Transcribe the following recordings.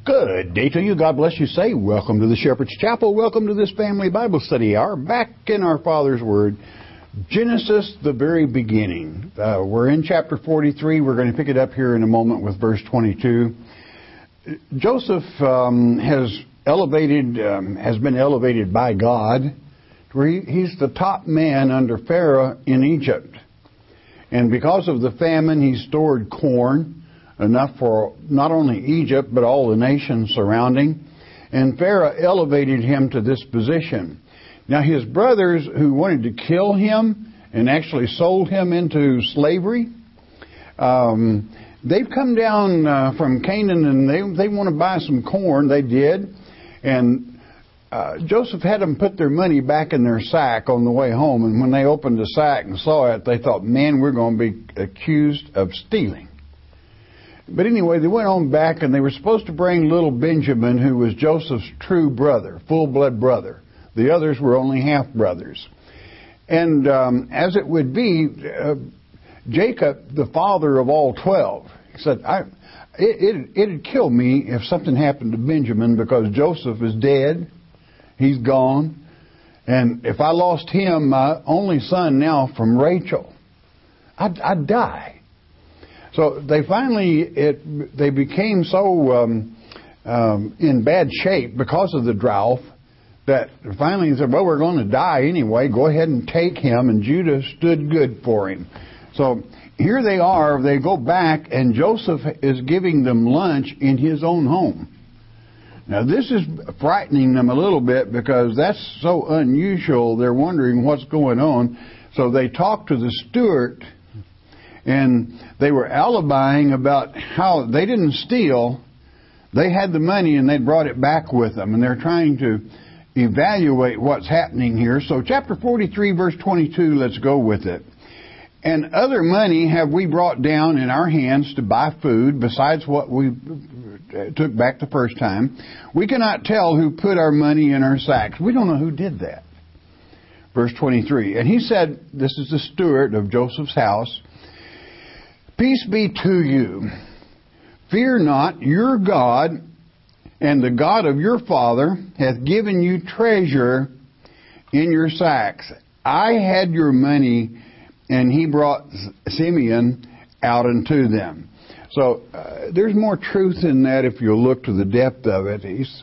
Good day to you. God bless you. Say, welcome to the Shepherd's Chapel. Welcome to this family Bible study hour. Back in our Father's Word, Genesis, the very beginning. We're in chapter 43. We're going to pick it up here in a moment with verse 22. Joseph has been elevated by God to where he's the top man under Pharaoh in Egypt. And because of the famine, he stored corn, enough for not only Egypt, but all the nations surrounding. And Pharaoh elevated him to this position. Now, his brothers who wanted to kill him and actually sold him into slavery, they've come down from Canaan and they want to buy some corn. They did. And Joseph had them put their money back in their sack on the way home. And when they opened the sack and saw it, they thought, man, we're going to be accused of stealing. But anyway, they went on back, and they were supposed to bring little Benjamin, who was Joseph's true brother, full-blood brother. The others were only half-brothers. And as it would be, Jacob, the father of all 12, said, it'd kill me if something happened to Benjamin because Joseph is dead. He's gone. And if I lost him, my only son now from Rachel, I'd die. So they they became so in bad shape because of the drought that finally he said, well, we're going to die anyway. Go ahead and take him. And Judah stood good for him. So here they are. They go back, and Joseph is giving them lunch in his own home. Now, this is frightening them a little bit because that's so unusual. They're wondering what's going on. So they talk to the steward. And they were alibying about how they didn't steal. They had the money and they brought it back with them. And they're trying to evaluate what's happening here. So chapter 43, verse 22, let's go with it. And other money have we brought down in our hands to buy food besides what we took back the first time. We cannot tell who put our money in our sacks. We don't know who did that. Verse 23. And he said, this is the steward of Joseph's house. Peace be to you. Fear not, your God and the God of your father hath given you treasure in your sacks. I had your money, and he brought Simeon out unto them. So there's more truth in that if you look to the depth of it.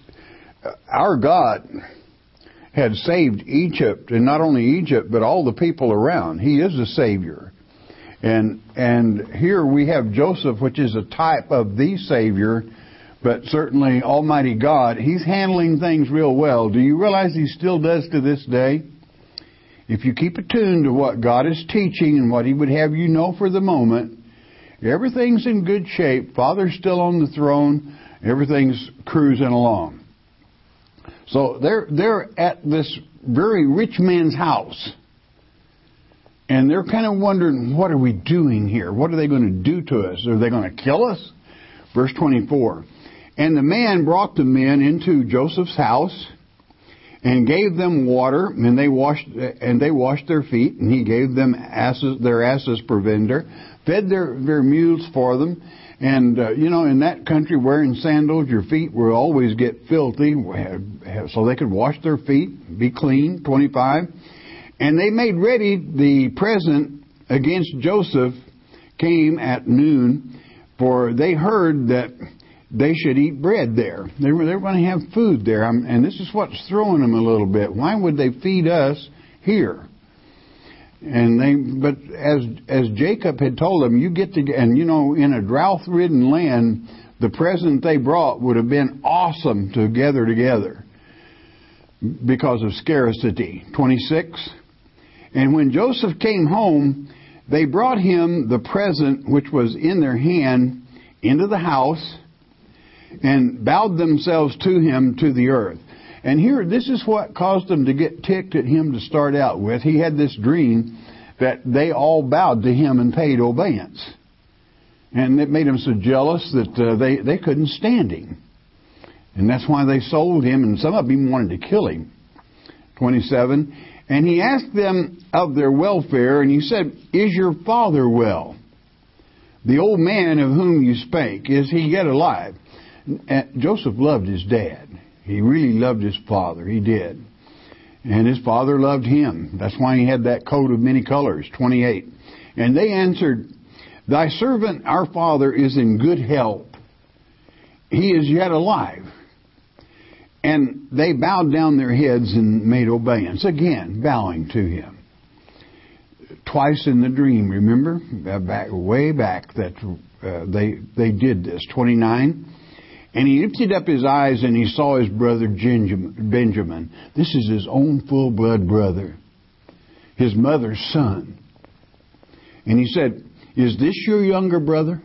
Our God had saved Egypt, and not only Egypt, but all the people around. He is the Savior. And here we have Joseph, which is a type of the Savior, but certainly Almighty God. He's handling things real well. Do you realize He still does to this day? If you keep attuned to what God is teaching and what He would have you know for the moment, everything's in good shape. Father's still on the throne. Everything's cruising along. So they're at this very rich man's house. And they're kind of wondering, what are we doing here? What are they going to do to us? Are they going to kill us? Verse 24. And the man brought the men into Joseph's house and gave them water, and they washed their feet, and he gave them their asses provender, fed their mules for them. And, in that country, wearing sandals, your feet will always get filthy, so they could wash their feet, be clean. 25. And they made ready the present against Joseph came at noon, for they heard that they should eat bread there. They were going to have food there. And this is what's throwing them a little bit. Why would they feed us here? But as Jacob had told them, in a drought-ridden land, the present they brought would have been awesome to gather together because of scarcity. 26. And when Joseph came home, they brought him the present which was in their hand into the house and bowed themselves to him to the earth. And here, this is what caused them to get ticked at him to start out with. He had this dream that they all bowed to him and paid obedience. And it made them so jealous that they couldn't stand him. And that's why they sold him, and some of them wanted to kill him. 27. And he asked them of their welfare, and he said, Is your father well? The old man of whom you spake, is he yet alive? Joseph loved his dad. He really loved his father. He did. And his father loved him. That's why he had that coat of many colors, 28. And they answered, "Thy servant, our father, is in good health. He is yet alive." And they bowed down their heads and made obeisance. Again, bowing to him. Twice in the dream, remember? Way back that they did this. 29. And he lifted up his eyes and he saw his brother Benjamin. This is his own full-blood brother, his mother's son. And he said, "Is this your younger brother,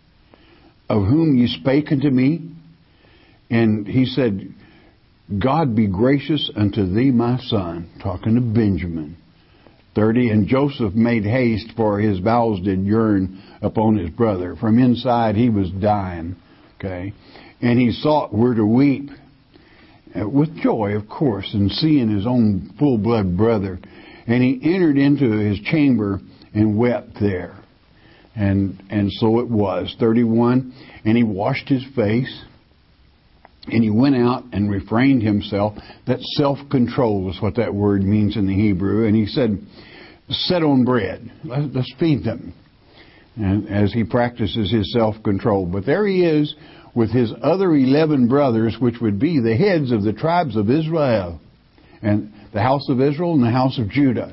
of whom ye spake unto me?" And he said, "God be gracious unto thee, my son," talking to Benjamin. 30, and Joseph made haste, for his bowels did yearn upon his brother. From inside he was dying. Okay. And he sought where to weep, with joy, of course, in seeing his own full-blood brother. And he entered into his chamber and wept there. And so it was. 31, and he washed his face, and he went out and refrained himself. That self-control is what that word means in the Hebrew. And he said, "Set on bread. Let's feed them." And as he practices his self-control. But there he is with his other 11 brothers, which would be the heads of the tribes of Israel, and the house of Israel and the house of Judah,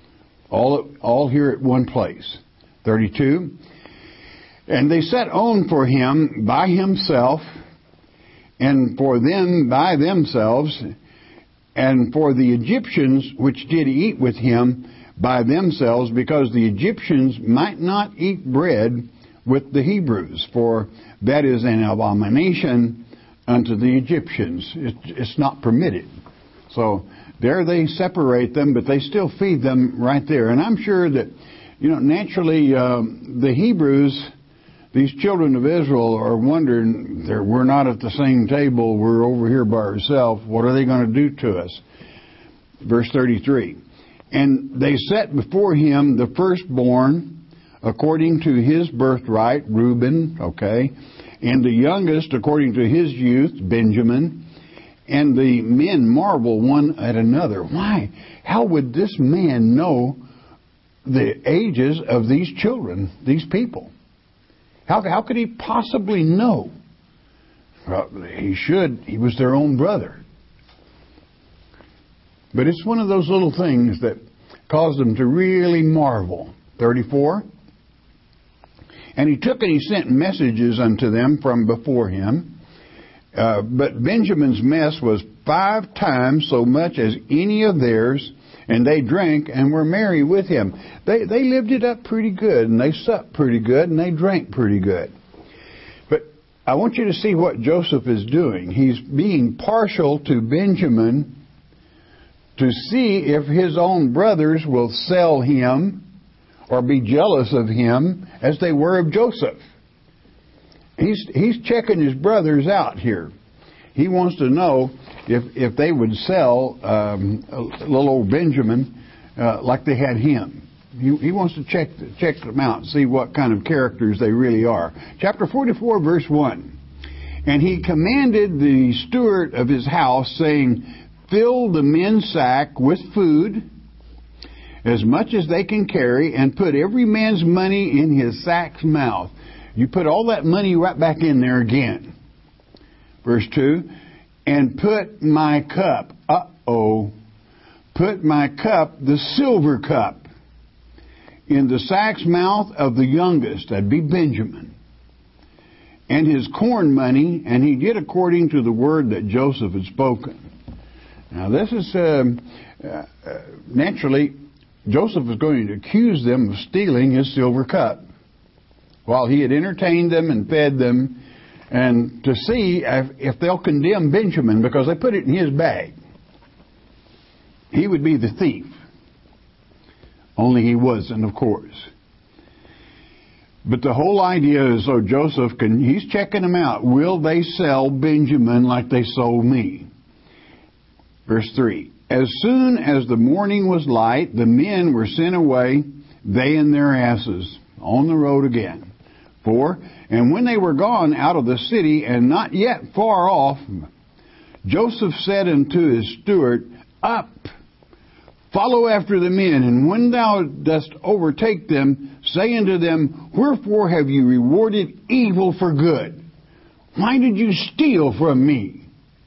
all here at one place. 32, and they set on for him by himself, and for them by themselves, and for the Egyptians which did eat with him by themselves, because the Egyptians might not eat bread with the Hebrews, for that is an abomination unto the Egyptians. It's not permitted. So there they separate them, but they still feed them right there. And I'm sure that, naturally the Hebrews, these children of Israel, are wondering, we're not at the same table, we're over here by ourselves, what are they going to do to us? Verse 33, and they set before him the firstborn, according to his birthright, Reuben, okay, and the youngest according to his youth, Benjamin. And the men marvel one at another. Why? How would this man know the ages of these children, these people? How could he possibly know? Well, he should. He was their own brother. But it's one of those little things that caused them to really marvel. 34. And he took and he sent messages unto them from before him. But Benjamin's mess was 5 times so much as any of theirs, and they drank and were merry with him. They lived it up pretty good, and they supped pretty good, and they drank pretty good. But I want you to see what Joseph is doing. He's being partial to Benjamin to see if his own brothers will sell him or be jealous of him as they were of Joseph. He's checking his brothers out here. He wants to know if they would sell little old Benjamin like they had him. He wants to check them out, see what kind of characters they really are. Chapter 44, verse 1. And he commanded the steward of his house, saying, "Fill the men's sack with food, as much as they can carry, and put every man's money in his sack's mouth." You put all that money right back in there again. Verse 2, and put my cup, put my cup, the silver cup, in the sack's mouth of the youngest, that'd be Benjamin, and his corn money, and he did according to the word that Joseph had spoken. Now this is, naturally, Joseph was going to accuse them of stealing his silver cup while he had entertained them and fed them, and to see if they'll condemn Benjamin, because they put it in his bag. He would be the thief. Only he wasn't, of course. But the whole idea is so Joseph he's checking them out. Will they sell Benjamin like they sold me? Verse 3. As soon as the morning was light, the men were sent away, they and their asses, on the road again. 4. And when they were gone out of the city, and not yet far off, Joseph said unto his steward, Up, follow after the men, and when thou dost overtake them, say unto them, Wherefore have you rewarded evil for good? Why did you steal from me?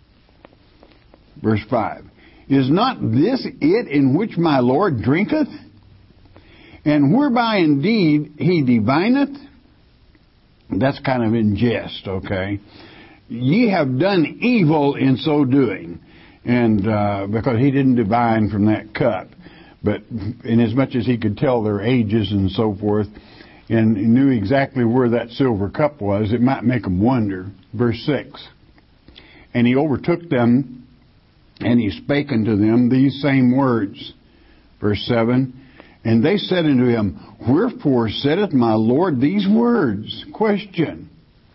Verse 5. Is not this it in which my Lord drinketh? And whereby indeed he divineth? That's kind of in jest, okay? Ye have done evil in so doing. And because he didn't divine from that cup. But inasmuch as he could tell their ages and so forth, and he knew exactly where that silver cup was, it might make them wonder. Verse 6. And he overtook them, and he spake unto them these same words. Verse 7. And they said unto him, Wherefore saith my Lord these words? Question.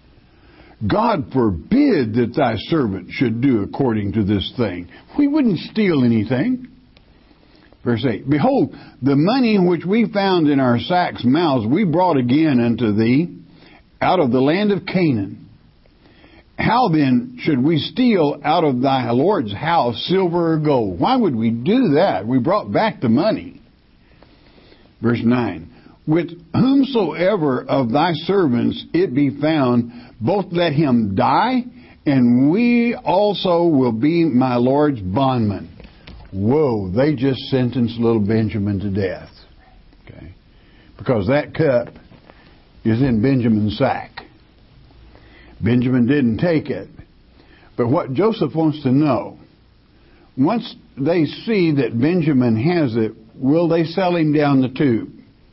God forbid that thy servant should do according to this thing. We wouldn't steal anything. Verse 8. Behold, the money which we found in our sacks' mouths we brought again unto thee out of the land of Canaan. How then should we steal out of thy Lord's house silver or gold? Why would we do that? We brought back the money. Verse 9. With whomsoever of thy servants it be found, both let him die, and we also will be my Lord's bondmen. Whoa, they just sentenced little Benjamin to death. Okay. Because that cup is in Benjamin's sack. Benjamin didn't take it. But what Joseph wants to know, once they see that Benjamin has it, will they sell him down the tube?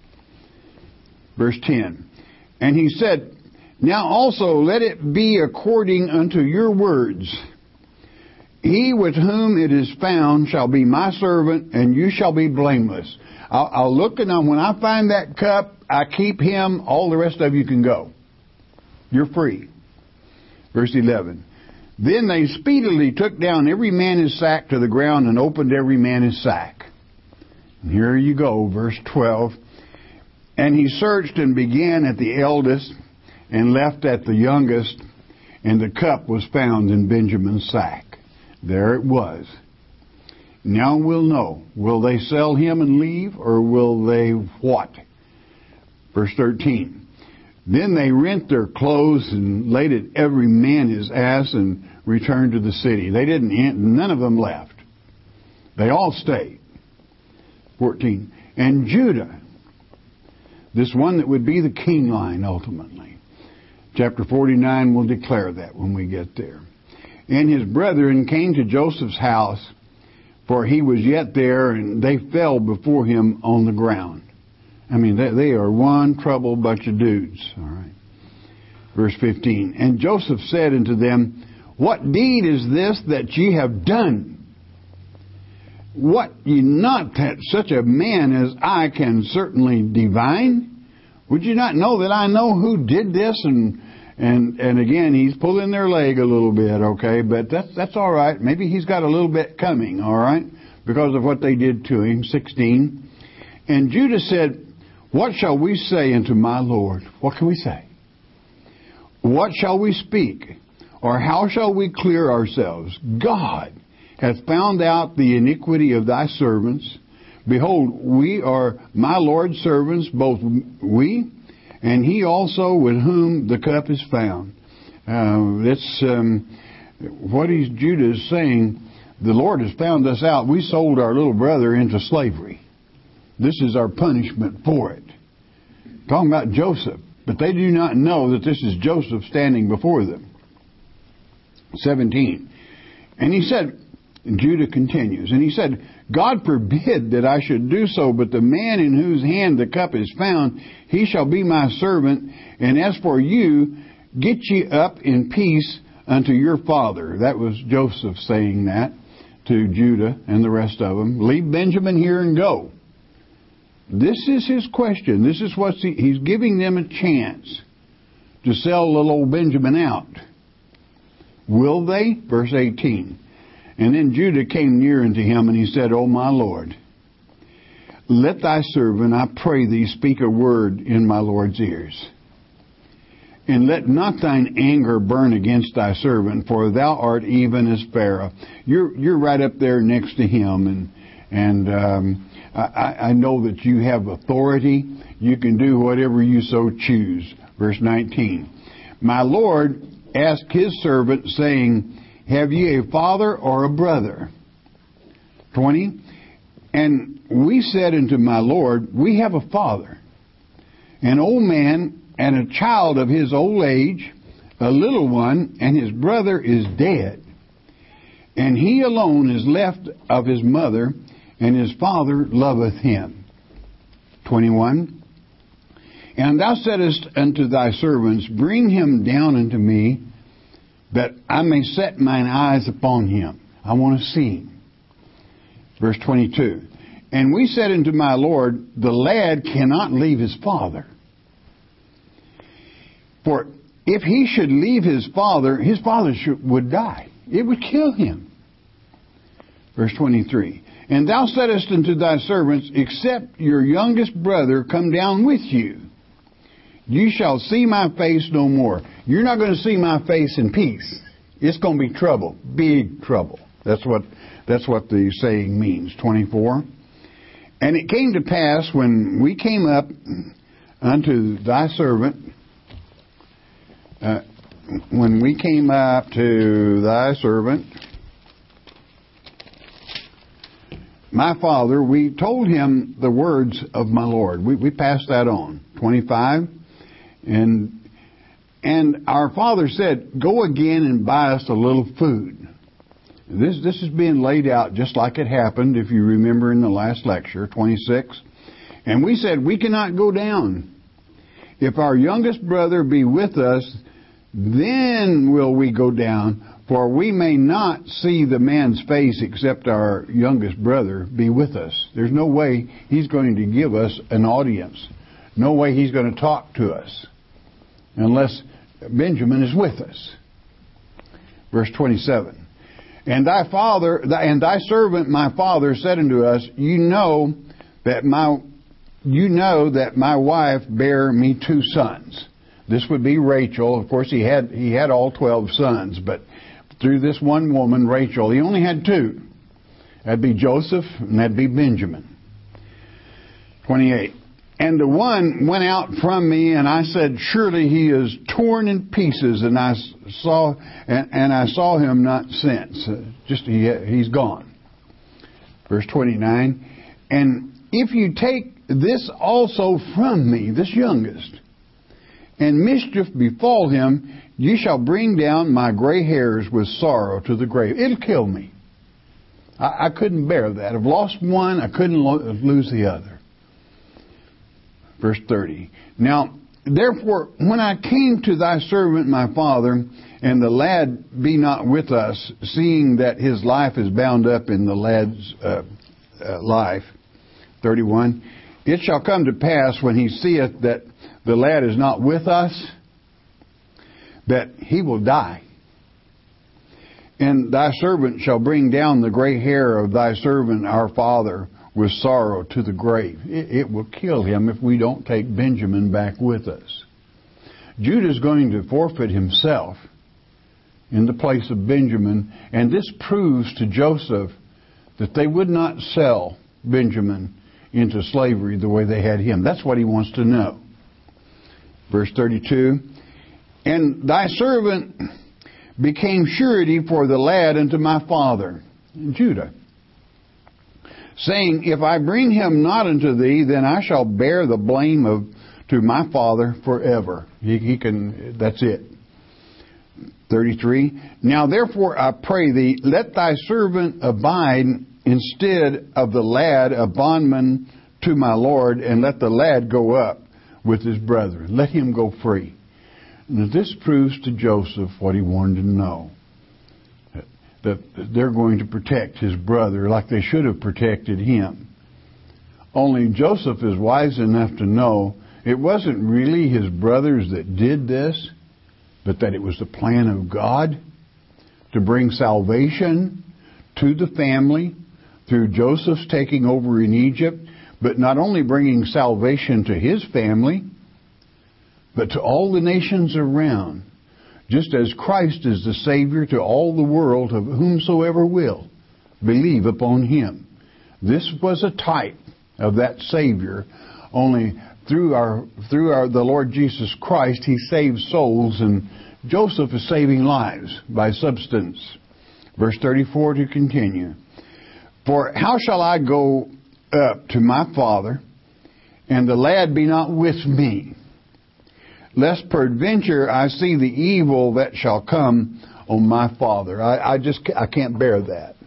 Verse 10. And he said, Now also let it be according unto your words. He with whom it is found shall be my servant, and you shall be blameless. I'll look, and when I find that cup, I keep him. All the rest of you can go. You're free. Verse 11. Then they speedily took down every man his sack to the ground, and opened every man his sack. And here you go, verse 12. And he searched and began at the eldest, and left at the youngest, and the cup was found in Benjamin's sack. There it was. Now we'll know. Will they sell him and leave, or will they what? Verse 13. Then they rent their clothes and laid at every man his ass and returned to the city. They didn't. None of them left. They all stayed. 14. And Judah, this one that would be the king line ultimately. Chapter 49 will declare that when we get there. And his brethren came to Joseph's house, for he was yet there, and they fell before him on the ground. I mean, they are one troubled bunch of dudes. All right. Verse 15. And Joseph said unto them, What deed is this that ye have done? What ye not that such a man as I can certainly divine? Would you not know that I know who did this? And again, he's pulling their leg a little bit, okay? But that's all right. Maybe he's got a little bit coming, all right? Because of what they did to him. 16. And Judah said, What shall we say unto my Lord? What can we say? What shall we speak? Or how shall we clear ourselves? God hath found out the iniquity of thy servants. Behold, we are my Lord's servants, both we and he also with whom the cup is found. What Judah is saying. The Lord has found us out. We sold our little brother into slavery. This is our punishment for it. Talking about Joseph. But they do not know that this is Joseph standing before them. 17. And he said, Judah continues, and he said, God forbid that I should do so, but the man in whose hand the cup is found, he shall be my servant. And as for you, get ye up in peace unto your father. That was Joseph saying that to Judah and the rest of them. Leave Benjamin here and go. This is his question. This is what he's giving them a chance to sell little old Benjamin out. Will they? Verse 18. And then Judah came near unto him, and he said, O my Lord, let thy servant, I pray thee, speak a word in my Lord's ears. And let not thine anger burn against thy servant, for thou art even as Pharaoh. You're right up there next to him, and I know that you have authority. You can do whatever you so choose. Verse 19. My Lord asked his servant, saying, have ye a father or a brother? 20. And we said unto my Lord, we have a father, an old man, and a child of his old age, a little one, and his brother is dead. And he alone is left of his mother, and his father loveth him. 21. And thou saidest unto thy servants, bring him down unto me, that I may set mine eyes upon him. I want to see him. Verse 22. And we said unto my Lord, the lad cannot leave his father. For if he should leave his father would die. It would kill him. Verse 23. And thou saidest unto thy servants, except your youngest brother come down with you, you shall see my face no more. You're not going to see my face in peace. It's going to be trouble. Big trouble. That's what the saying means. 24. And it came to pass when we came up unto thy servant, my father, we told him the words of my Lord. We passed that on. 25. And our father said, go again and buy us a little food. This is being laid out just like it happened, if you remember in the last lecture, 26. And we said, we cannot go down. If our youngest brother be with us, then will we go down, for we may not see the man's face except our youngest brother be with us. There's no way he's going to give us an audience. No way he's going to talk to us unless Benjamin is with us. Verse 27. And thy servant my father said unto us, you know that my wife bare me 2 sons. This would be Rachel. Of course, he had all 12 sons, but through this one woman, Rachel, he only had 2. That'd be Joseph, and that'd be Benjamin. 28. And the one went out from me, and I said, surely he is torn in pieces, and I saw him not since. He's gone. Verse 29. And if you take this also from me, this youngest, and mischief befall him, you shall bring down my gray hairs with sorrow to the grave. It'll kill me. I couldn't bear that. I've lost one, I couldn't lose the other. Verse 30. Now, therefore, when I came to thy servant my father, and the lad be not with us, seeing that his life is bound up in the lad's life. 31. It shall come to pass when he seeth that the lad is not with us, that he will die. And thy servant shall bring down the gray hair of thy servant our father with sorrow to the grave. It will kill him if we don't take Benjamin back with us. Judah is going to forfeit himself in the place of Benjamin, and this proves to Joseph that they would not sell Benjamin into slavery the way they had him. That's what he wants to know. Verse 32. And thy servant became surety for the lad unto my father, Judah, saying, if I bring him not unto thee, then I shall bear the blame to my father forever. That's it. 33. Now therefore I pray thee, let thy servant abide instead of the lad a bondman to my Lord, and let the lad go up with his brethren. Let him go free. Now this proves to Joseph what he wanted to know. That they're going to protect his brother like they should have protected him. Only Joseph is wise enough to know it wasn't really his brothers that did this, but that it was the plan of God to bring salvation to the family through Joseph's taking over in Egypt, but not only bringing salvation to his family, but to all the nations around, just as Christ is the Savior to all the world, of whomsoever will believe upon Him. This was a type of that Savior, only through the Lord Jesus Christ, He saves souls, and Joseph is saving lives by substance. Verse 34 to continue. For how shall I go up to my father, and the lad be not with me? Lest peradventure I see the evil that shall come on my father. I can't bear that.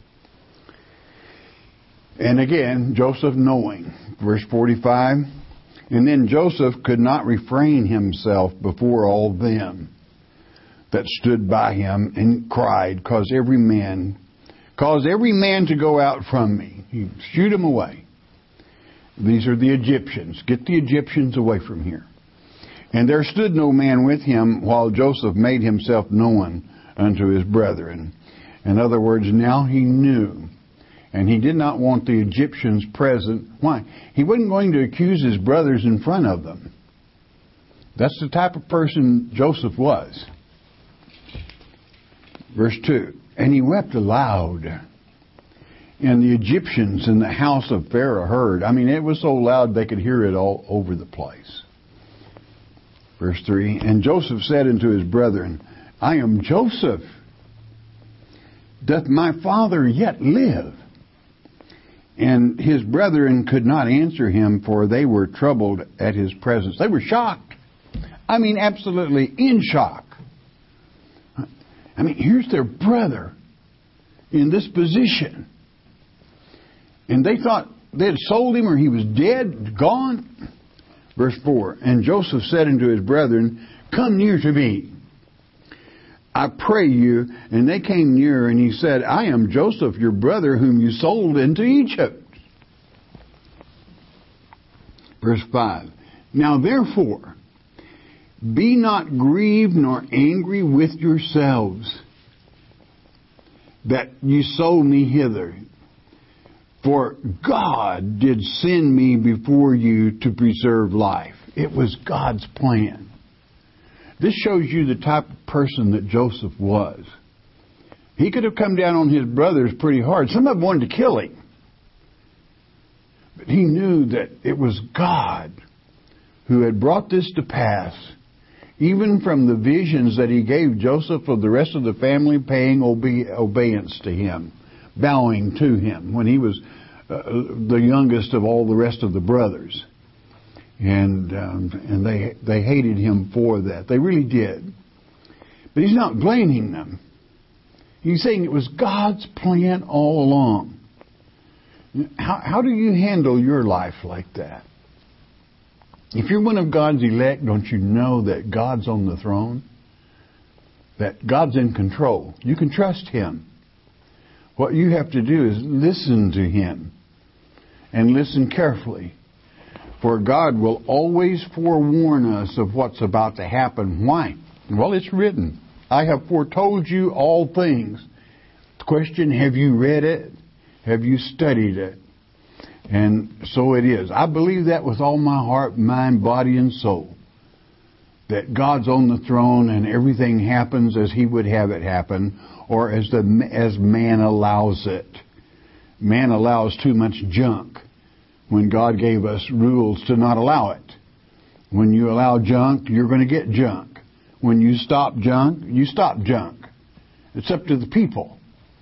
And again, Joseph knowing. Verse 45. And then Joseph could not refrain himself before all them that stood by him, and cried, cause every man to go out from me. He shoot him away. These are the Egyptians. Get the Egyptians away from here. And there stood no man with him while Joseph made himself known unto his brethren. In other words, now he knew. And he did not want the Egyptians present. Why? He wasn't going to accuse his brothers in front of them. That's the type of person Joseph was. Verse 2. And he wept aloud. And the Egyptians in the house of Pharaoh heard. I mean, it was so loud they could hear it all over the place. Verse 3. And Joseph said unto his brethren, I am Joseph. Doth my father yet live? And his brethren could not answer him, for they were troubled at his presence. They were shocked. I mean, absolutely in shock. I mean, here's their brother in this position. And they thought they had sold him, or he was dead, gone. Verse 4. And Joseph said unto his brethren, come near to me, I pray you. And they came near, and he said, I am Joseph, your brother, whom you sold into Egypt. Verse 5. Now therefore, be not grieved nor angry with yourselves, that you sold me hither. For God did send me before you to preserve life. It was God's plan. This shows you the type of person that Joseph was. He could have come down on his brothers pretty hard. Some of them wanted to kill him. But he knew that it was God who had brought this to pass. Even from the visions that he gave Joseph of the rest of the family paying obedience to him, bowing to him when he was the youngest of all the rest of the brothers. And they hated him for that. They really did. But he's not blaming them. He's saying it was God's plan all along. How do you handle your life like that? If you're one of God's elect, don't you know that God's on the throne? That God's in control. You can trust Him. What you have to do is listen to Him. And listen carefully. For God will always forewarn us of what's about to happen. Why? Well, it's written. I have foretold you all things. The question, have you read it? Have you studied it? And so it is. I believe that with all my heart, mind, body, and soul. That God's on the throne and everything happens as He would have it happen, or as man allows it. Man allows too much junk when God gave us rules to not allow it. When you allow junk, you're going to get junk. When you stop junk, you stop junk. It's up to the people.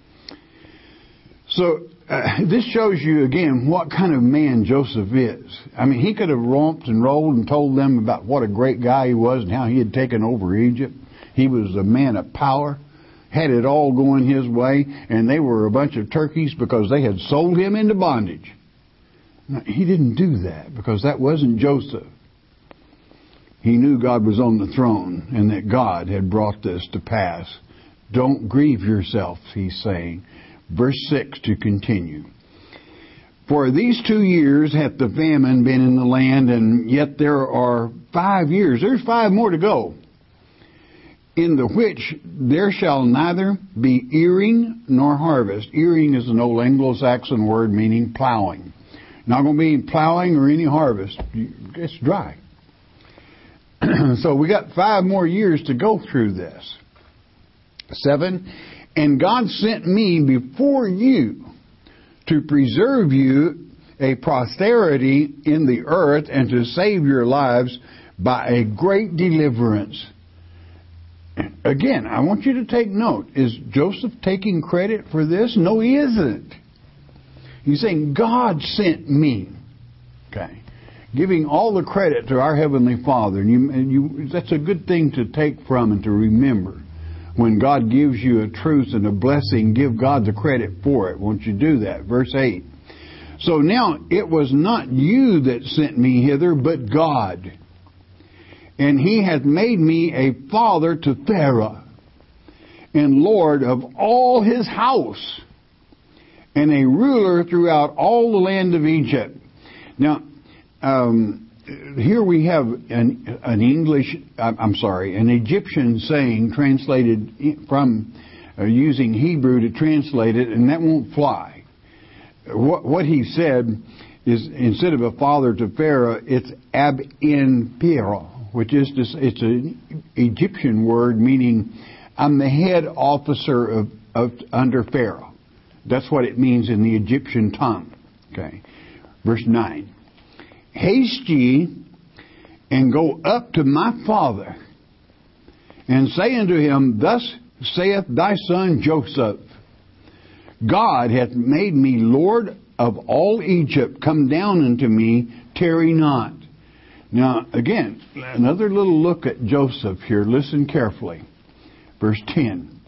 So this shows you again what kind of man Joseph is. I mean, he could have romped and rolled and told them about what a great guy he was and how he had taken over Egypt. He was a man of power, had it all going his way, and they were a bunch of turkeys because they had sold him into bondage. No, he didn't do that because that wasn't Joseph. He knew God was on the throne and that God had brought this to pass. Don't grieve yourself, he's saying. Verse 6 to continue. For these 2 years hath the famine been in the land, and yet there are 5 years. There's 5 more to go. In the which there shall neither be earing nor harvest. Earing is an old Anglo-Saxon word meaning plowing. Not going to be plowing or any harvest. It's dry. So we got 5 more years to go through this. 7, and God sent me before you to preserve you a posterity in the earth and to save your lives by a great deliverance. Again, I want you to take note. Is Joseph taking credit for this? No, he isn't. He's saying, God sent me. Okay. Giving all the credit to our Heavenly Father. And that's a good thing to take from and to remember. When God gives you a truth and a blessing, give God the credit for it. Won't you do that? Verse 8. So now it was not you that sent me hither, but God. And He hath made me a father to Pharaoh, and Lord of all his house, and a ruler throughout all the land of Egypt. Now, here we have an Egyptian saying translated from using Hebrew to translate it, and that won't fly. What he said is, instead of a father to Pharaoh, it's ab in Pharaoh, which is it's an Egyptian word meaning I'm the head officer of under Pharaoh. That's what it means in the Egyptian tongue. Okay, verse 9. Haste ye and go up to my father, and say unto him, Thus saith thy son Joseph, God hath made me Lord of all Egypt. Come down unto me, tarry not. Now, again, another little look at Joseph here. Listen carefully. Verse 10.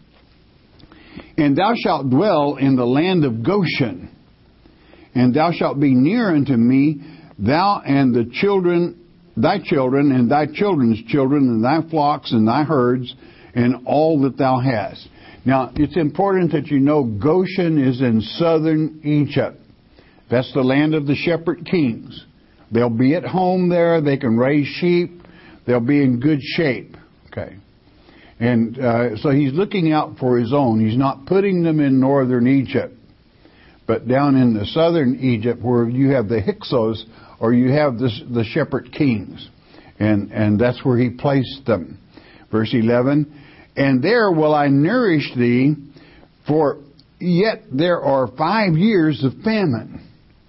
And thou shalt dwell in the land of Goshen, and thou shalt be near unto me, thou and thy children, and thy children's children, and thy flocks, and thy herds, and all that thou hast. Now, it's important that you know Goshen is in southern Egypt. That's the land of the shepherd kings. They'll be at home there. They can raise sheep. They'll be in good shape. Okay. And so he's looking out for his own. He's not putting them in northern Egypt, but down in the southern Egypt where you have the Hyksos, or you have the shepherd kings. And that's where he placed them. Verse 11. And there will I nourish thee, for yet there are 5 years of famine,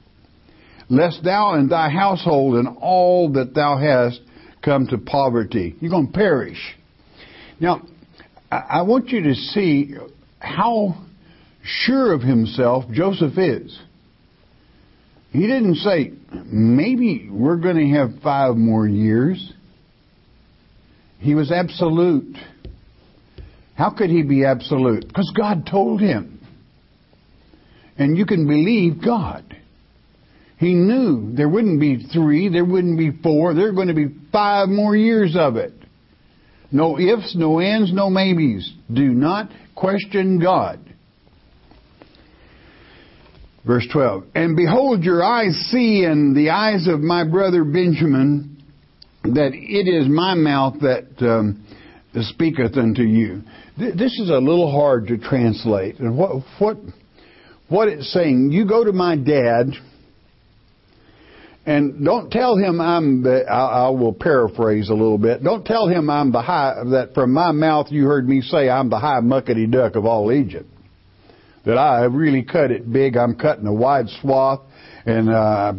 lest thou and thy household and all that thou hast come to poverty. You're going to perish. Now, I want you to see how sure of himself Joseph is. He didn't say, maybe we're going to have 5 more years. He was absolute. How could he be absolute? Because God told him. And you can believe God. He knew there wouldn't be 3, there wouldn't be 4, there are going to be 5 more years of it. No ifs, no ands, no maybes. Do not question God. Verse 12. And behold, your eyes see, and the eyes of my brother Benjamin, that it is my mouth that speaketh unto you. This is a little hard to translate. And what it's saying, you go to my dad, and don't tell him I will paraphrase a little bit. Don't tell him that from my mouth you heard me say I'm the high muckety duck of all Egypt. That I have really cut it big. I'm cutting a wide swath, and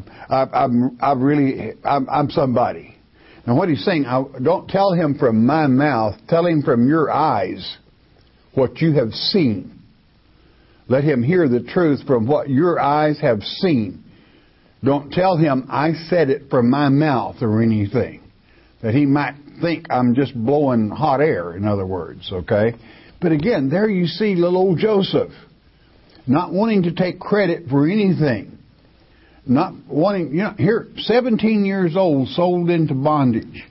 I'm somebody. And what he's saying, don't tell him from my mouth. Tell him from your eyes what you have seen. Let him hear the truth from what your eyes have seen. Don't tell him I said it from my mouth or anything. That he might think I'm just blowing hot air, in other words, okay? But again, there you see little old Joseph. Not wanting to take credit for anything. Not wanting, here, 17 years old, sold into bondage.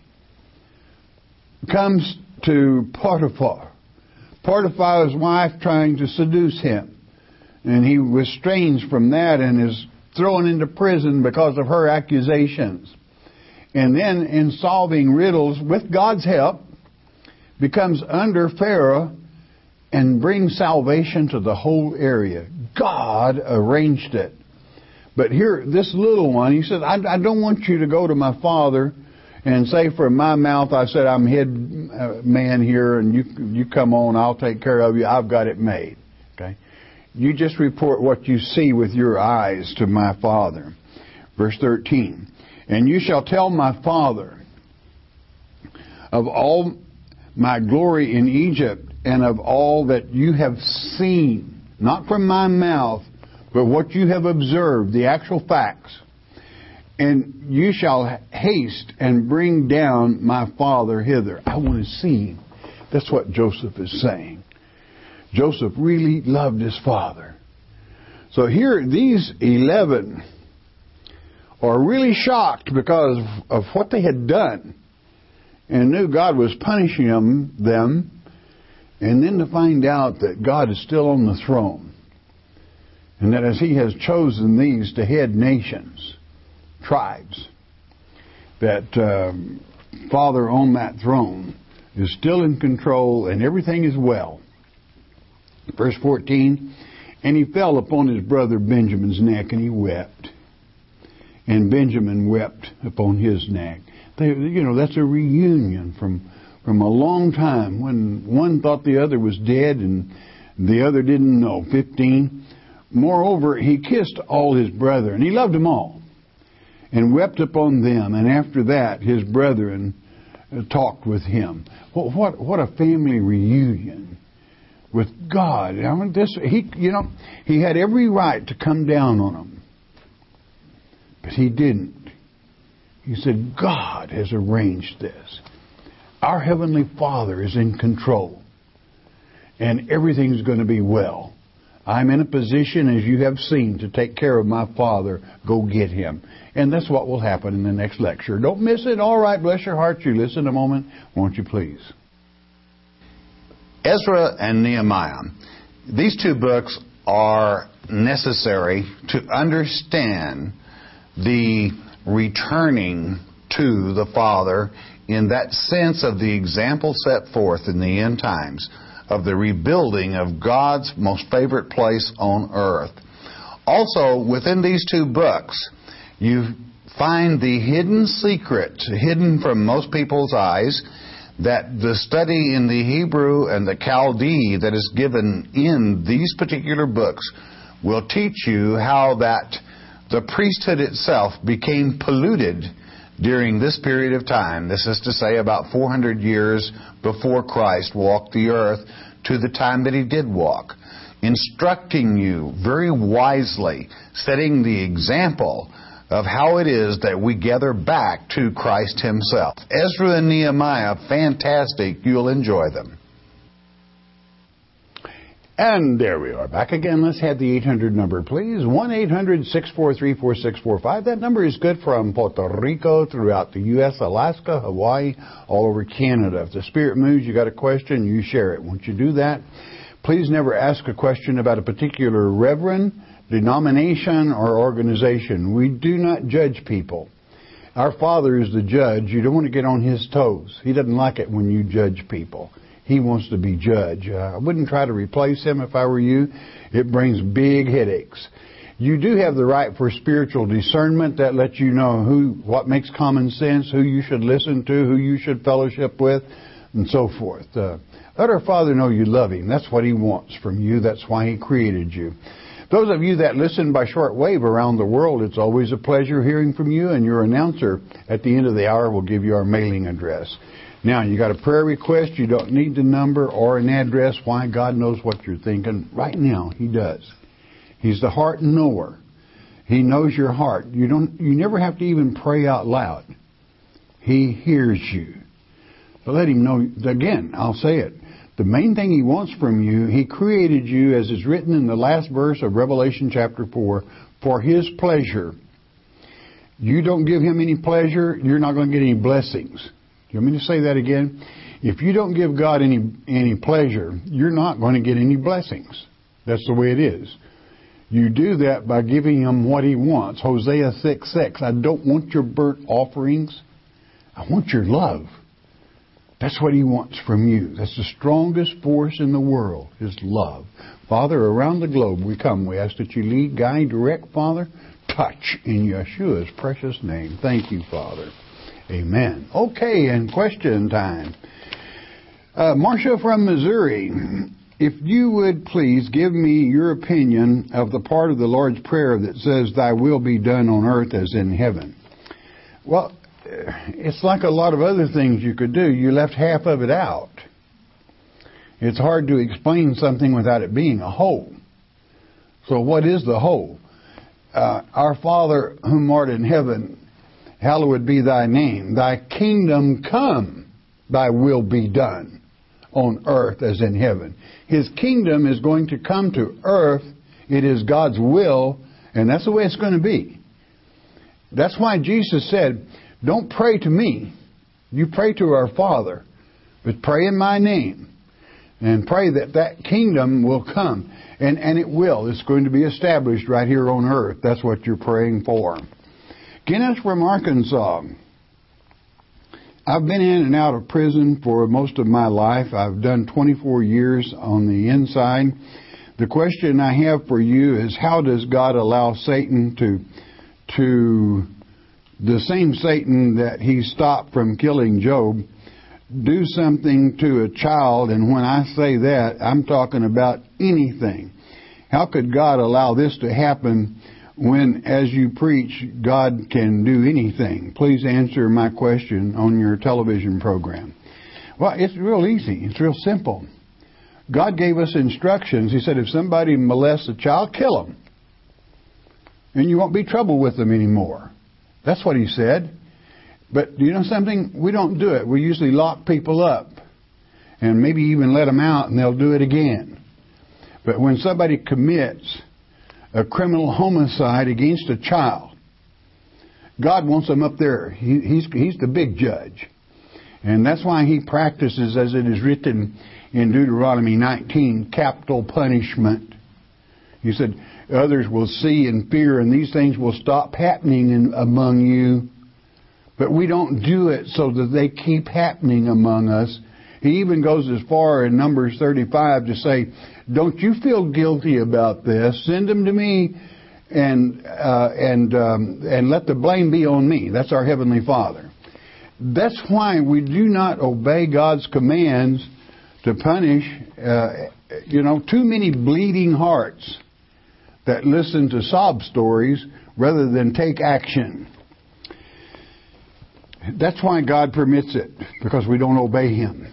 Comes to Potiphar. Potiphar's wife trying to seduce him. And he restrains from that and is thrown into prison because of her accusations. And then in solving riddles, with God's help, becomes under Pharaoh and brings salvation to the whole area. God arranged it. But here, this little one, he said, I don't want you to go to my father and say from my mouth, I said, I'm head man here, and you come on, I'll take care of you. I've got it made. Okay? You just report what you see with your eyes to my Father. Verse 13. And you shall tell my Father of all my glory in Egypt and of all that you have seen, not from my mouth, but what you have observed, the actual facts. And you shall haste and bring down my father hither. I want to see him. That's what Joseph is saying. Joseph really loved his father. So here, these 11 are really shocked because of what they had done, and knew God was punishing them, and then to find out that God is still on the throne, and that as He has chosen these to head nations, tribes, that Father on that throne is still in control and everything is well. Verse 14, and he fell upon his brother Benjamin's neck and he wept. And Benjamin wept upon his neck. That's a reunion from a long time when one thought the other was dead and the other didn't know. 15, moreover, he kissed all his brethren. He loved them all and wept upon them. And after that, his brethren talked with him. What a family reunion with God. I mean, he had every right to come down on them, but he didn't. He said, God has arranged this. Our Heavenly Father is in control, and everything's going to be well. I'm in a position, as you have seen, to take care of my Father. Go get Him. And that's what will happen in the next lecture. Don't miss it. All right, bless your heart. You listen a moment, won't you please? Ezra and Nehemiah. These two books are necessary to understand the returning to the Father in that sense of the example set forth in the end times of the rebuilding of God's most favorite place on earth. Also, within these two books, you find the hidden secret, hidden from most people's eyes, that the study in the Hebrew and the Chaldee that is given in these particular books will teach you how that the priesthood itself became polluted during this period of time. This is to say about 400 years before Christ walked the earth to the time that He did walk, instructing you very wisely, setting the example of how it is that we gather back to Christ Himself. Ezra and Nehemiah, fantastic. You'll enjoy them. And there we are, back again. Let's have the 800 number, please. 1-800-643-4645. That number is good from Puerto Rico, throughout the U.S., Alaska, Hawaii, all over Canada. If the Spirit moves, you got a question, you share it. Won't you do that? Please never ask a question about a particular reverend, denomination, or organization. We do not judge people. Our Father is the judge. You don't want to get on His toes. He doesn't like it when you judge people. He wants to be judged. I wouldn't try to replace Him if I were you. It brings big headaches. You do have the right for spiritual discernment. That lets you know what makes common sense, who you should listen to, who you should fellowship with, and so forth. Let our Father know you love Him. That's what He wants from you. That's why He created you. Those of you that listen by shortwave around the world, it's always a pleasure hearing from you, and your announcer at the end of the hour will give you our mailing address. Now, you got a prayer request, you don't need the number or an address. Why? God knows what you're thinking. Right now, He does. He's the heart knower. He knows your heart. You never have to even pray out loud. He hears you. So let Him know. Again, I'll say it. The main thing He wants from you, He created you, as is written in the last verse of Revelation chapter 4, for His pleasure. You don't give Him any pleasure, you're not going to get any blessings. Do you want me to say that again? If you don't give God any pleasure, you're not going to get any blessings. That's the way it is. You do that by giving Him what He wants. Hosea 6:6. I don't want your burnt offerings. I want your love. That's what He wants from you. That's the strongest force in the world, is love. Father, around the globe we come. We ask that you lead, guide, direct, Father. Touch in Yeshua's precious name. Thank you, Father. Amen. Okay, and question time. Marcia from Missouri, if you would please give me your opinion of the part of the Lord's Prayer that says, "Thy will be done on earth as in heaven." Well, it's like a lot of other things you could do. You left half of it out. It's hard to explain something without it being a whole. So what is the whole? Our Father, whom art in heaven, hallowed be thy name. Thy kingdom come, thy will be done on earth as in heaven. His kingdom is going to come to earth. It is God's will, and that's the way it's going to be. That's why Jesus said, don't pray to me. You pray to our Father, but pray in my name. And pray that that kingdom will come. And it will. It's going to be established right here on earth. That's what you're praying for. Kenneth from Arkansas. I've been in and out of prison for most of my life. I've done 24 years on the inside. The question I have for you is, how does God allow Satan to the same Satan that he stopped from killing Job, do something to a child? And when I say that, I'm talking about anything. How could God allow this to happen when, as you preach, God can do anything? Please answer my question on your television program. Well, it's real easy. It's real simple. God gave us instructions. He said, if somebody molests a child, kill them. And you won't be trouble with them anymore. That's what he said. But do you know something? We don't do it. We usually lock people up and maybe even let them out, and they'll do it again. But when somebody commits a criminal homicide against a child, God wants them up there. He's the big judge. And that's why he practices, as it is written in Deuteronomy 19, capital punishment. He said, others will see and fear, and these things will stop happening among you. But we don't do it so that they keep happening among us. He even goes as far in Numbers 35 to say, don't you feel guilty about this? Send them to me and let the blame be on me. That's our Heavenly Father. That's why we do not obey God's commands to punish, too many bleeding hearts that listen to sob stories rather than take action. That's why God permits it, because we don't obey Him.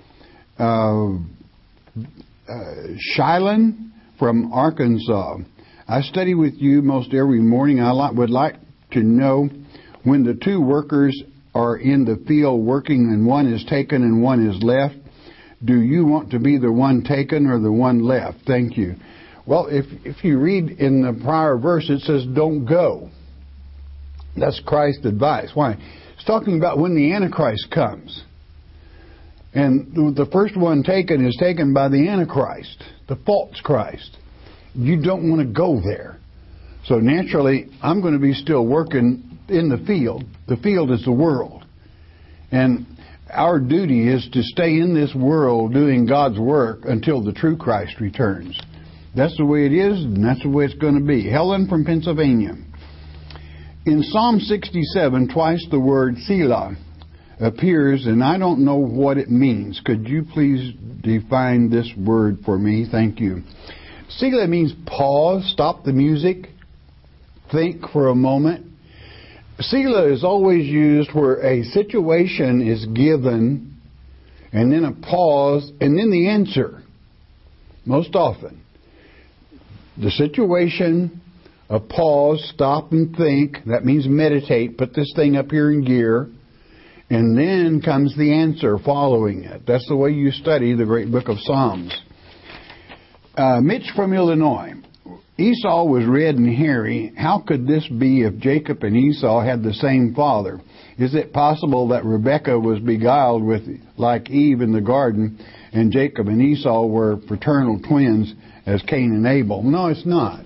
Shylon from Arkansas. I study with you most every morning. I would like to know, when the two workers are in the field working and one is taken and one is left, do you want to be the one taken or the one left? Thank you. Well, if you read in the prior verse, it says don't go. That's Christ's advice. Why? It's talking about when the Antichrist comes. And the first one taken is taken by the Antichrist, the false Christ. You don't want to go there. So naturally, I'm going to be still working in the field. The field is the world. And our duty is to stay in this world doing God's work until the true Christ returns. That's the way it is, and that's the way it's going to be. Helen from Pennsylvania. In Psalm 67, twice the word Selah appears, and I don't know what it means. Could you please define this word for me? Thank you. Selah means pause, stop the music, think for a moment. Selah is always used where a situation is given, and then a pause, and then the answer. Most often. The situation, a pause, stop and think. That means meditate. Put this thing up here in gear. And then comes the answer following it. That's the way you study the great book of Psalms. Mitch from Illinois. Esau was red and hairy. How could this be if Jacob and Esau had the same father? Is it possible that Rebekah was beguiled like Eve in the garden, and Jacob and Esau were fraternal twins as Cain and Abel? No, it's not.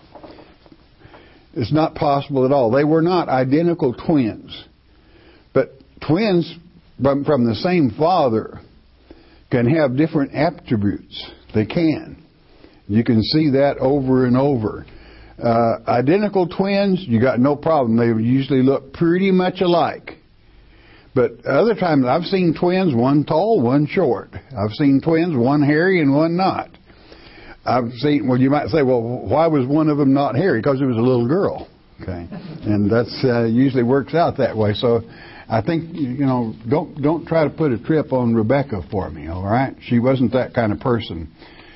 It's not possible at all. They were not identical twins. But twins from the same father can have different attributes. They can. You can see that over and over. Identical twins, you got no problem. They usually look pretty much alike. But other times I've seen twins, one tall, one short. I've seen twins, one hairy and one not. I've seen, well, you might say, well, why was one of them not hairy? Because it was a little girl. Okay. And that's usually works out that way. So I think, don't try to put a trip on Rebecca for me, all right? She wasn't that kind of person.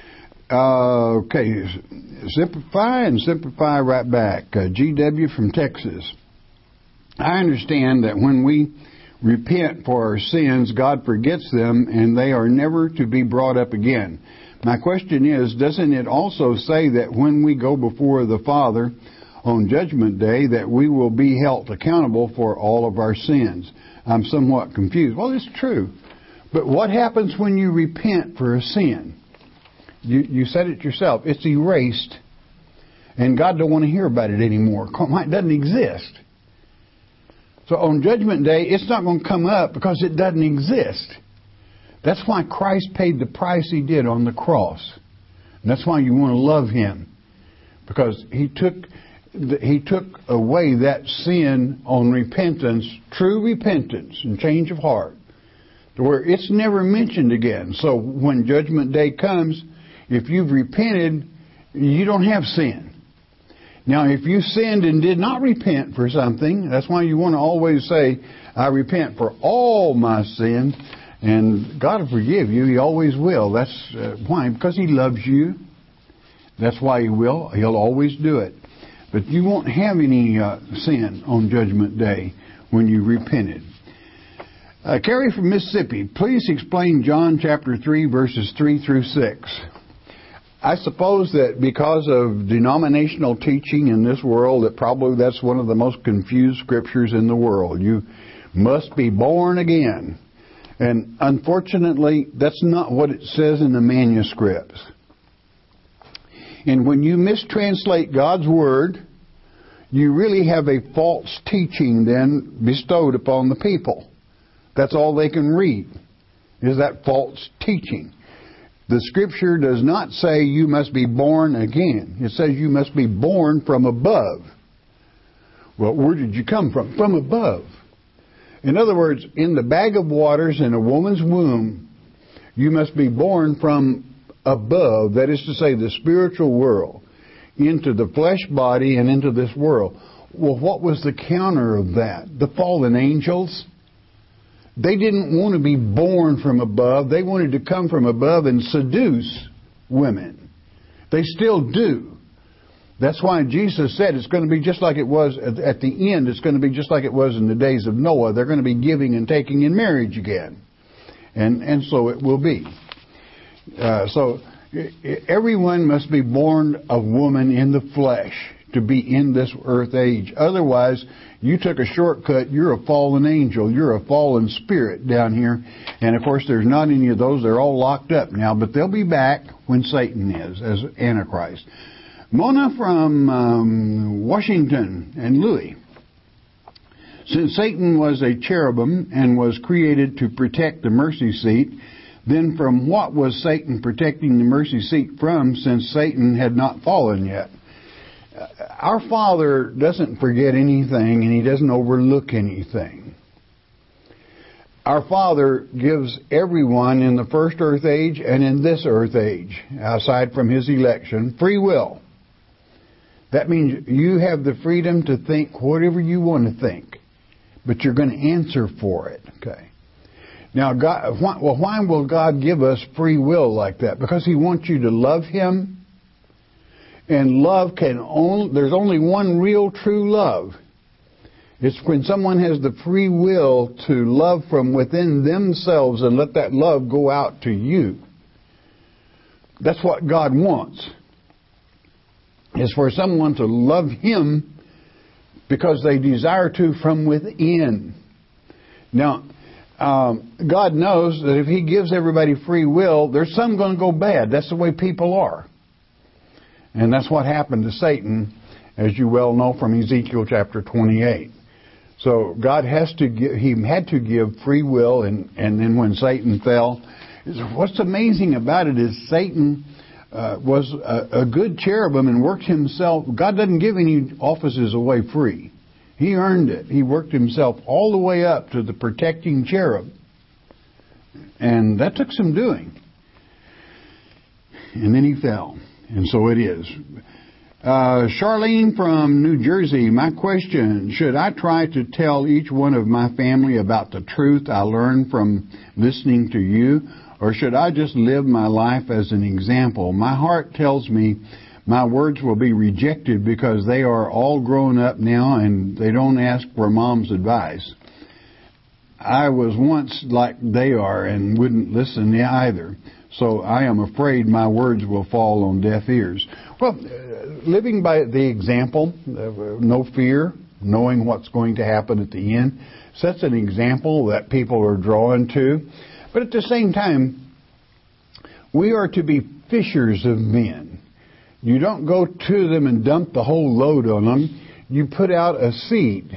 Okay. Simplify right back. GW from Texas. I understand that when we repent for our sins, God forgets them, and they are never to be brought up again. My question is, doesn't it also say that when we go before the Father on Judgment Day that we will be held accountable for all of our sins? I'm somewhat confused. Well, it's true. But what happens when you repent for a sin? You said it yourself. It's erased. And God don't want to hear about it anymore. It doesn't exist. So on Judgment Day, it's not going to come up because it doesn't exist. That's why Christ paid the price He did on the cross. And that's why you want to love Him. Because He took away that sin on repentance, true repentance and change of heart, to where it's never mentioned again. So when Judgment Day comes, if you've repented, you don't have sin. Now, if you sinned and did not repent for something, that's why you want to always say, I repent for all my sin, and God will forgive you. He always will. That's why? Because He loves you. That's why He will. He'll always do it. But you won't have any sin on Judgment Day when you repented. Carrie from Mississippi, please explain John chapter 3, verses 3 through 6. I suppose that because of denominational teaching in this world, that probably that's one of the most confused scriptures in the world. You must be born again. And unfortunately, that's not what it says in the manuscripts. And when you mistranslate God's Word, you really have a false teaching then bestowed upon the people. That's all they can read, is that false teaching. The Scripture does not say you must be born again. It says you must be born from above. Well, where did you come from? From above. In other words, in the bag of waters in a woman's womb, you must be born from above, that is to say, the spiritual world, into the flesh body and into this world. Well, what was the counter of that? The fallen angels. They didn't want to be born from above. They wanted to come from above and seduce women. They still do. That's why Jesus said it's going to be just like it was at the end. It's going to be just like it was in the days of Noah. They're going to be giving and taking in marriage again. And so it will be. So everyone must be born of woman in the flesh to be in this earth age. Otherwise, you took a shortcut. You're a fallen angel. You're a fallen spirit down here. And, of course, there's not any of those. They're all locked up now. But they'll be back when Satan is, as Antichrist. Mona from Washington and Louis. Since Satan was a cherubim and was created to protect the mercy seat, then from what was Satan protecting the mercy seat from, since Satan had not fallen yet? Our Father doesn't forget anything, and He doesn't overlook anything. Our Father gives everyone in the first earth age and in this earth age, aside from His election, free will. That means you have the freedom to think whatever you want to think, but you're going to answer for it. Okay. Now, why will God give us free will like that? Because He wants you to love Him. And love there's only one real true love. It's when someone has the free will to love from within themselves and let that love go out to you. That's what God wants. Is for someone to love Him because they desire to from within. Now, God knows that if He gives everybody free will, there's some going to go bad. That's the way people are. And that's what happened to Satan, as you well know from Ezekiel chapter 28. So God had to give free will, and then when Satan fell, what's amazing about it is Satan was a good cherubim and worked himself. God doesn't give any offices away free. He earned it. He worked himself all the way up to the protecting cherub. And that took some doing. And then he fell. And so it is. Charlene from New Jersey, my question, should I try to tell each one of my family about the truth I learned from listening to you? Or should I just live my life as an example? My heart tells me my words will be rejected because they are all grown up now and they don't ask for mom's advice. I was once like they are and wouldn't listen either. So I am afraid my words will fall on deaf ears. Well, living by the example, no fear, knowing what's going to happen at the end, sets an example that people are drawn to. But at the same time, we are to be fishers of men. You don't go to them and dump the whole load on them. You put out a seed.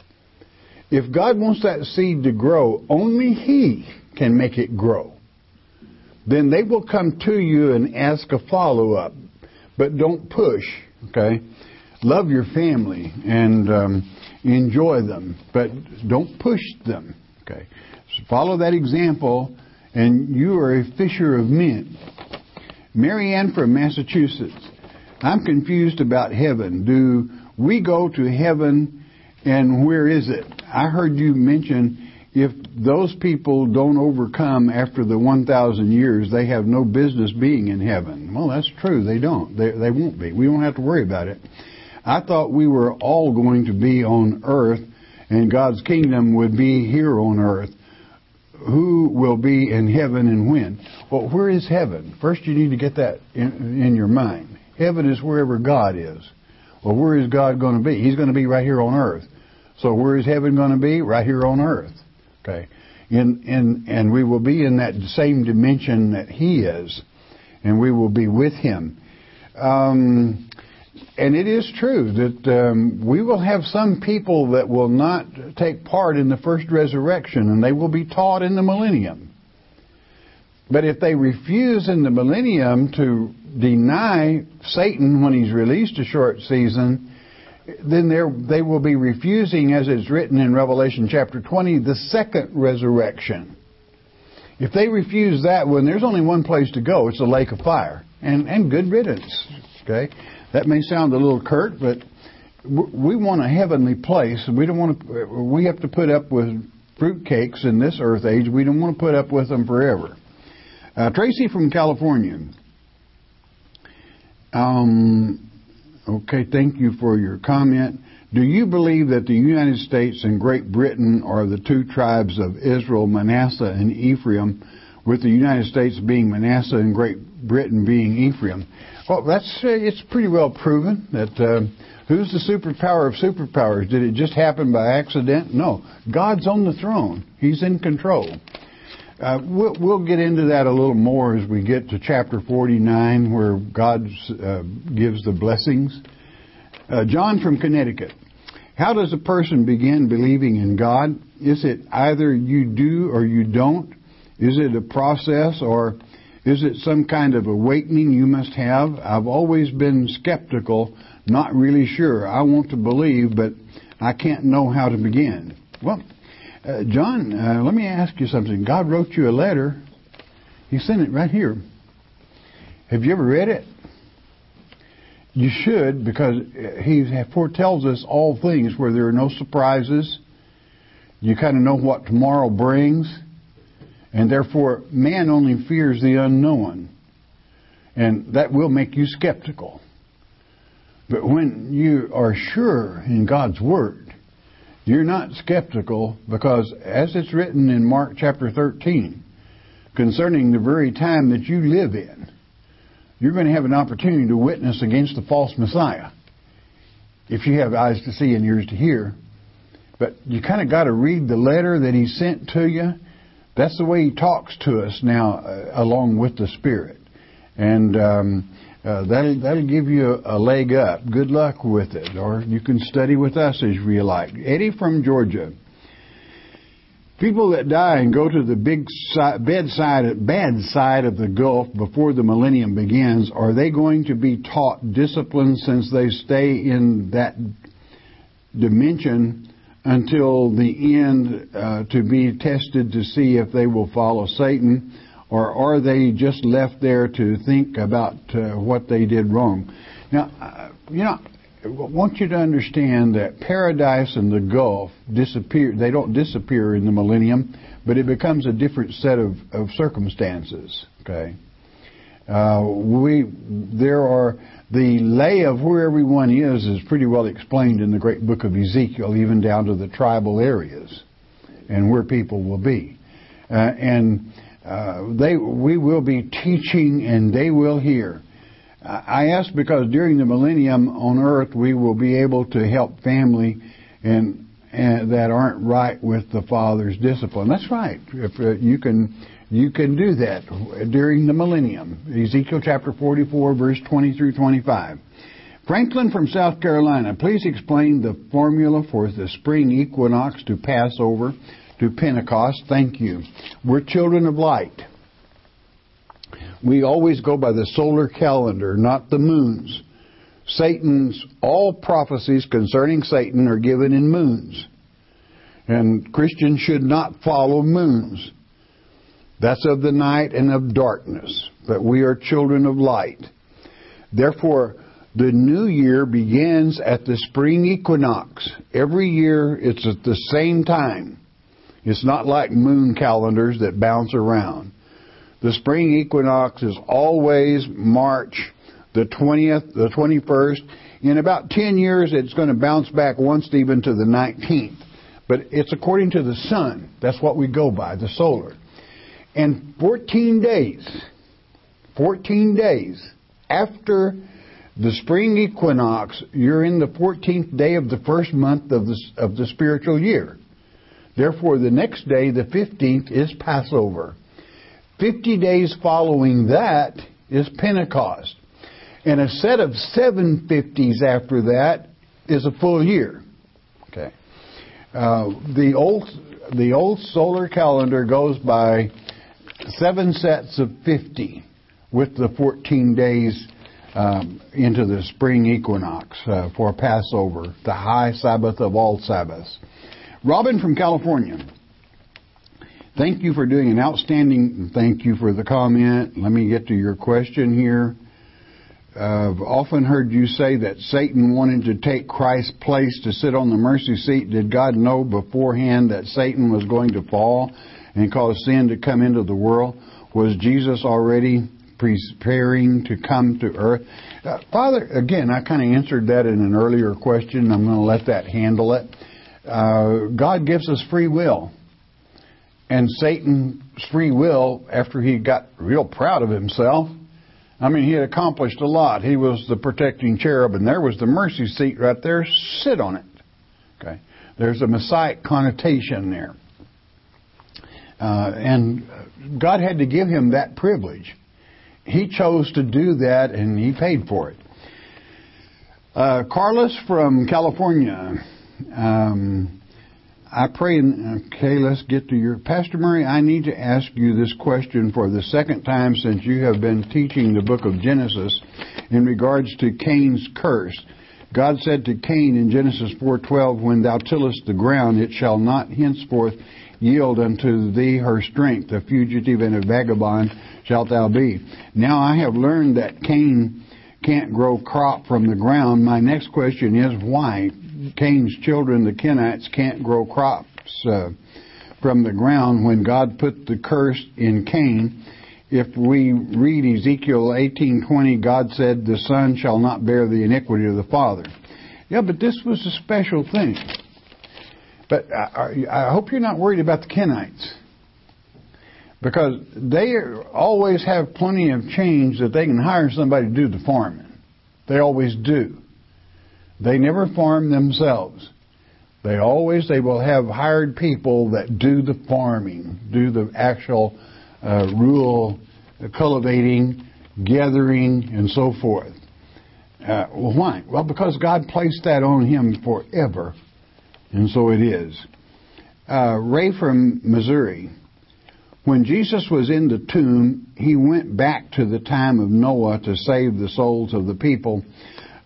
If God wants that seed to grow, only He can make it grow. Then they will come to you and ask a follow-up. But don't push, okay? Love your family and enjoy them, but don't push them, okay? So follow that example, and you are a fisher of men. Mary Ann from Massachusetts. I'm confused about heaven. Do we go to heaven, and where is it? I heard you mention if those people don't overcome after the 1,000 years, they have no business being in heaven. Well, that's true. They don't. They won't be. We don't have to worry about it. I thought we were all going to be on earth, and God's kingdom would be here on earth. Who will be in heaven and when? Well, where is heaven? First, you need to get that in your mind. Heaven is wherever God is. Well, where is God going to be? He's going to be right here on earth. So where is heaven going to be? Right here on earth. Okay. And we will be in that same dimension that He is. And we will be with Him. And it is true that we will have some people that will not take part in the first resurrection, and they will be taught in the millennium. But if they refuse in the millennium to deny Satan when he's released a short season, then they will be refusing, as it's written in Revelation chapter 20, the second resurrection. If they refuse that one, there's only one place to go. It's the lake of fire. And good riddance. Okay? That may sound a little curt, but we want a heavenly place. We have to put up with fruitcakes in this earth age. We don't want to put up with them forever. Tracy from California. Okay, thank you for your comment. Do you believe that the United States and Great Britain are the two tribes of Israel, Manasseh and Ephraim, with the United States being Manasseh and Great Britain being Ephraim? Well, it's pretty well proven that who's the superpower of superpowers? Did it just happen by accident? No. God's on the throne. He's in control. We'll get into that a little more as we get to chapter 49, where God gives the blessings. John from Connecticut. How does a person begin believing in God? Is it either you do or you don't? Is it a process, or is it some kind of awakening you must have? I've always been skeptical, not really sure. I want to believe, but I can't know how to begin. Well, John, let me ask you something. God wrote you a letter. He sent it right here. Have you ever read it? You should, because He foretells us all things where there are no surprises. You kind of know what tomorrow brings. And therefore, man only fears the unknown. And that will make you skeptical. But when you are sure in God's Word, you're not skeptical, because as it's written in Mark chapter 13, concerning the very time that you live in, you're going to have an opportunity to witness against the false Messiah. If you have eyes to see and ears to hear. But you kind of got to read the letter that He sent to you. That's the way He talks to us now, along with the Spirit. And that'll give you a leg up. Good luck with it. Or you can study with us as you like. Eddie from Georgia. People that die and go to the bad side of the gulf before the millennium begins, are they going to be taught discipline since they stay in that dimension until the end to be tested to see if they will follow Satan, or are they just left there to think about what they did wrong? Now, I want you to understand that paradise and the Gulf disappear. They don't disappear in the millennium, but it becomes a different set of circumstances. Okay, the lay of where everyone is pretty well explained in the great book of Ezekiel, even down to the tribal areas and where people will be, we will be teaching and they will hear. I ask because during the millennium on earth we will be able to help family and that aren't right with the Father's discipline. That's right. If you can do that during the millennium. Ezekiel chapter 44, verse 20 through 25. Franklin from South Carolina, please explain the formula for the spring equinox to Passover to Pentecost. Thank you. We're children of light. We always go by the solar calendar, not the moons. All prophecies concerning Satan are given in moons. And Christians should not follow moons. That's of the night and of darkness. But we are children of light. Therefore, the new year begins at the spring equinox. Every year it's at the same time. It's not like moon calendars that bounce around. The spring equinox is always March the 20th, the 21st. In about 10 years, it's going to bounce back once even to the 19th. But it's according to the sun. That's what we go by, the solar. And 14 days after the spring equinox, you're in the 14th day of the first month of the spiritual year. Therefore, the next day, the 15th, is Passover. 50 days following that is Pentecost. And a set of 750s after that is a full year. Okay. The old solar calendar goes by 7 sets of 50 with the 14 days into the spring equinox for Passover, the high Sabbath of all Sabbaths. Robin from California. Thank you for doing an outstanding, thank you for the comment. Let me get to your question here. I've often heard you say that Satan wanted to take Christ's place to sit on the mercy seat. Did God know beforehand that Satan was going to fall and cause sin to come into the world? Was Jesus already preparing to come to earth? Father, again, I kind of answered that in an earlier question. I'm going to let that handle it. God gives us free will. And Satan's free will, after he got real proud of himself, I mean, he had accomplished a lot. He was the protecting cherub, and there was the mercy seat right there. Sit on it. Okay, there's a Messiah connotation there. And God had to give him that privilege. He chose to do that, and he paid for it. Carlos from California. I pray, okay, let's get to your... Pastor Murray, I need to ask you this question for the second time since you have been teaching the book of Genesis in regards to Cain's curse. God said to Cain in Genesis 4:12, "When thou tillest the ground, it shall not henceforth yield unto thee her strength. A fugitive and a vagabond shalt thou be." Now I have learned that Cain can't grow crop from the ground. My next question is, why? Cain's children, the Kenites, can't grow crops from the ground when God put the curse in Cain. If we read Ezekiel 18:20, God said, "The son shall not bear the iniquity of the father." Yeah, but this was a special thing. But I hope you're not worried about the Kenites, because they always have plenty of change that they can hire somebody to do the farming. They always do. They never farm themselves. They will have hired people that do the farming, do the actual rural cultivating, gathering, and so forth. Well, why? Well, because God placed that on him forever, and so it is. Ray from Missouri. When Jesus was in the tomb, he went back to the time of Noah to save the souls of the people.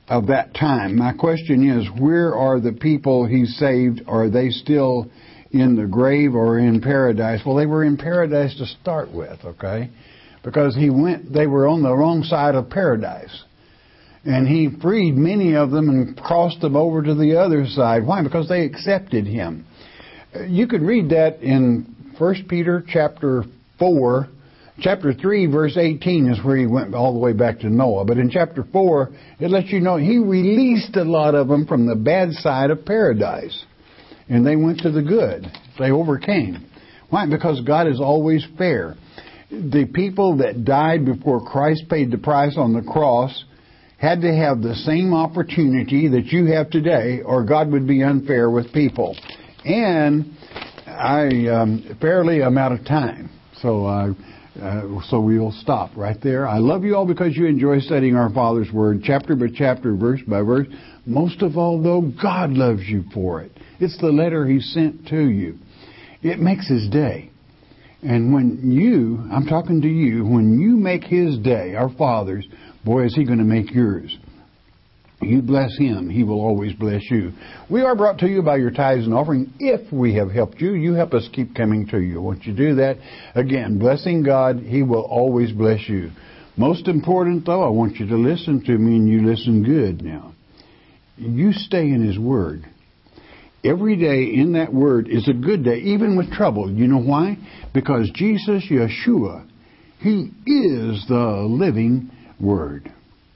of that time. My question is, where are the people he saved? Are they still in the grave or in paradise? Well, they were in paradise to start with, okay? Because they were on the wrong side of paradise. And he freed many of them and crossed them over to the other side. Why? Because they accepted him. You could read that in 1 Peter chapter 4. Chapter 3, verse 18 is where he went all the way back to Noah. But in chapter 4, it lets you know he released a lot of them from the bad side of paradise. And they went to the good. They overcame. Why? Because God is always fair. The people that died before Christ paid the price on the cross had to have the same opportunity that you have today, or God would be unfair with people. And fairly I'm out of time. So we'll stop right there. I love you all because you enjoy studying our Father's Word, chapter by chapter, verse by verse. Most of all, though, God loves you for it. It's the letter He sent to you. It makes His day. And when I'm talking to you, when you make His day, our Father's, boy, is He going to make yours. You bless Him, He will always bless you. We are brought to you by your tithes and offering. If we have helped you, you help us keep coming to you. Once you do that, again, blessing God, He will always bless you. Most important, though, I want you to listen to me, and you listen good now. You stay in His Word. Every day in that Word is a good day, even with trouble. You know why? Because Jesus, Yeshua, He is the living Word.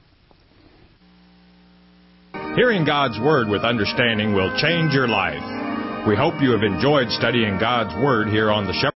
Hearing God's Word with understanding will change your life. We hope you have enjoyed studying God's Word here on the Shepherd